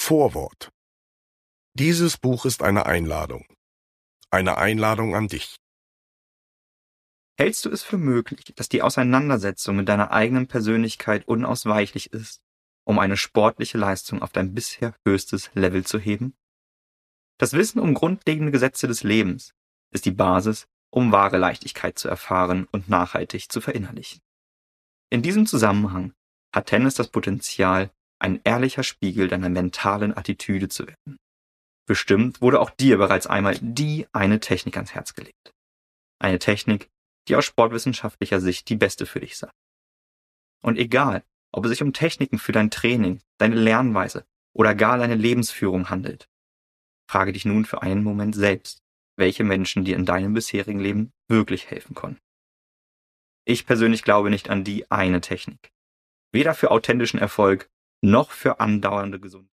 Vorwort. Dieses Buch ist eine Einladung. Eine Einladung an dich. Hältst du es für möglich, dass die Auseinandersetzung mit deiner eigenen Persönlichkeit unausweichlich ist, um eine sportliche Leistung auf dein bisher höchstes Level zu heben? Das Wissen um grundlegende Gesetze des Lebens ist die Basis, um wahre Leichtigkeit zu erfahren und nachhaltig zu verinnerlichen. In diesem Zusammenhang hat Tennis das Potenzial, ein ehrlicher Spiegel deiner mentalen Attitüde zu werden. Bestimmt wurde auch dir bereits einmal die eine Technik ans Herz gelegt. Eine Technik, die aus sportwissenschaftlicher Sicht die beste für dich sei. Und egal, ob es sich um Techniken für dein Training, deine Lernweise oder gar deine Lebensführung handelt, frage dich nun für einen Moment selbst, welche Menschen dir in deinem bisherigen Leben wirklich helfen konnten. Ich persönlich glaube nicht an die eine Technik. Weder für authentischen Erfolg noch für andauernde Gesundheit.